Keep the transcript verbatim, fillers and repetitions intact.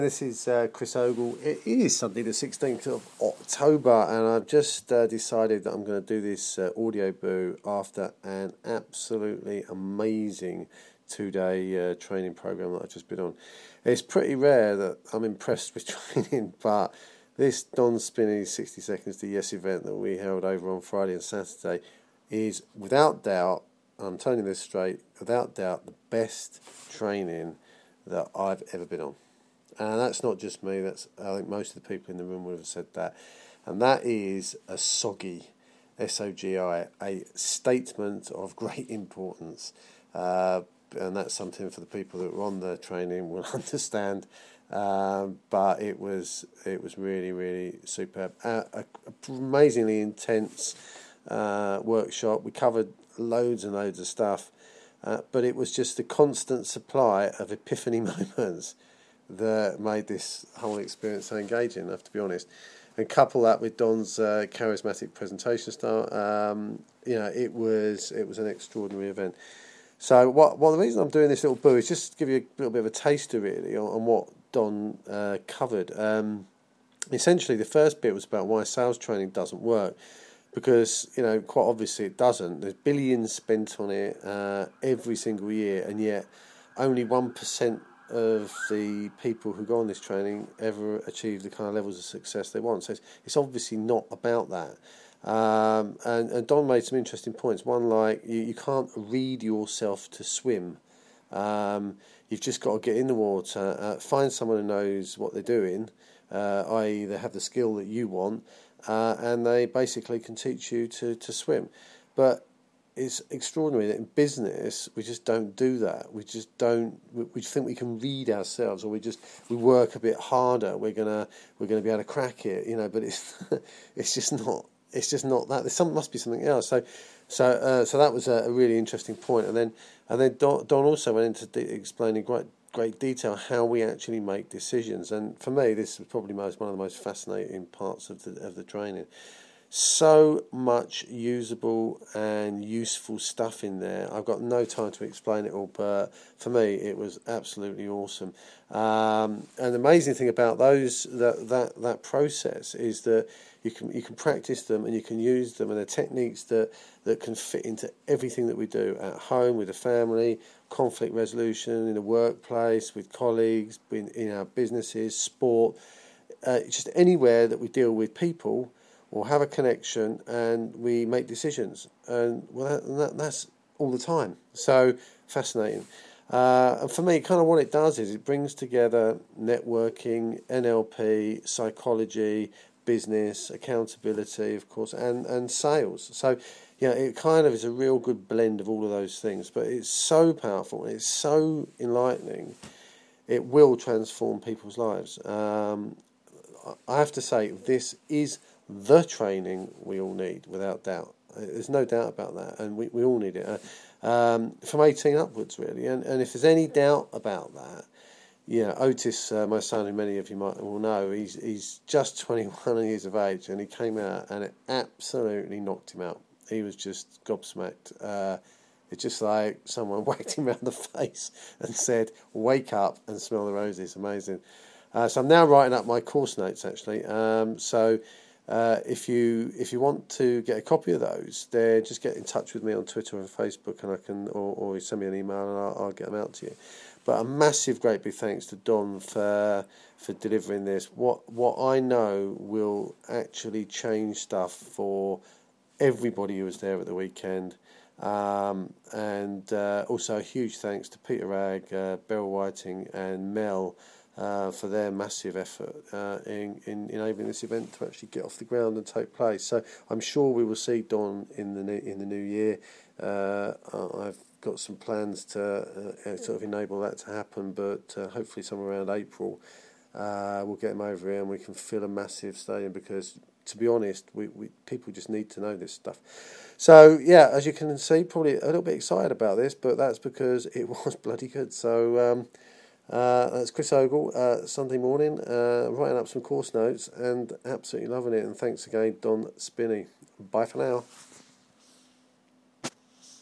This is uh, Chris Ogle. It is Sunday the sixteenth of October, and I've just uh, decided that I'm going to do this uh, audio boo after an absolutely amazing two-day uh, training program that I've just been on. It's pretty rare that I'm impressed with training, but this Don Spinney sixty Seconds to Yes event that we held over on Friday and Saturday is without doubt, and I'm telling you this straight, without doubt the best training that I've ever been on. And that's not just me, that's I think most of the people in the room would have said that. And that is a SOGI, S O G I, a statement of great importance. Uh, and that's something for the people that were on the training will understand. Um, but it was it was really, really superb. Uh, a, a amazingly intense uh, workshop. We covered loads and loads of stuff. Uh, but it was just the constant supply of epiphany moments that made this whole experience so engaging, I have to be honest. And couple that with Don's uh, charismatic presentation style, um, you know, it was it was an extraordinary event. So what well, the reason I'm doing this little boo is just to give you a little bit of a taster, really, on, on what Don uh, covered. Um, essentially, the first bit was about why sales training doesn't work. Because, you know, quite obviously it doesn't. There's billions spent on it uh, every single year, and yet only one percent of the people who go on this training ever achieve the kind of levels of success they want. So it's, it's obviously not about that. Um, and, and Don made some interesting points. One, like, you, you can't read yourself to swim. Um, you've just got to get in the water, uh, find someone who knows what they're doing, uh, that is they have the skill that you want, uh, and they basically can teach you to, to swim. But it's extraordinary that in business we just don't do that. We just don't. We, we think we can read ourselves, or we just we work a bit harder. We're gonna we're gonna be able to crack it, you know. But it's it's just not. It's just not that. There some must be something else. So so uh, so that was a, a really interesting point. And then and then Don, Don also went into de- explaining great great detail how we actually make decisions. And for me, this was probably most one of the most fascinating parts of the of the training. So much usable and useful stuff in there. I've got no time to explain it all, but for me, it was absolutely awesome. Um, and the amazing thing about those that that that process is that you can you can practice them and you can use them, and they're techniques that that can fit into everything that we do at home, with the family, conflict resolution in the workplace, with colleagues, in, in our businesses, sport, uh, just anywhere that we deal with people or have a connection, and we make decisions, and well, that, that, that's all the time. So fascinating. Uh, and for me, kind of what it does is it brings together networking, N L P, psychology, business, accountability, of course, and, and sales. So, yeah, it kind of is a real good blend of all of those things. But it's so powerful, and it's so enlightening. It will transform people's lives. Um, I have to say, this is the training we all need, without doubt. There's no doubt about that, and we, we all need it, uh, um, from eighteen upwards, really. And, and if there's any doubt about that, you know, Otis, uh, my son, who many of you might will know, he's he's just twenty-one years of age, and he came out and it absolutely knocked him out. He was just gobsmacked. Uh, it's just like someone whacked him around the face and said, "Wake up and smell the roses." Amazing. Uh, so I'm now writing up my course notes, actually. Um, so. Uh, if you if you want to get a copy of those, then just get in touch with me on Twitter and Facebook, and I can or, or send me an email and I'll, I'll get them out to you. But a massive, great big thanks to Don for for delivering this. What what I know will actually change stuff for everybody who was there at the weekend. Um, and uh, also a huge thanks to Peter Ragg, uh, Beryl Whiting, and Mel. Uh, for their massive effort uh, in, in enabling this event to actually get off the ground and take place. So I'm sure we will see Don in the new, in the new year. Uh, I've got some plans to uh, sort of enable that to happen, but uh, hopefully somewhere around April uh, we'll get him over here and we can fill a massive stadium, because to be honest, we, we people just need to know this stuff. So yeah, as you can see, probably a little bit excited about this, but that's because it was bloody good. So um, Uh, that's Chris Ogle, uh, Sunday morning, uh, writing up some course notes and absolutely loving it. And thanks again, Don Spinney. Bye for now.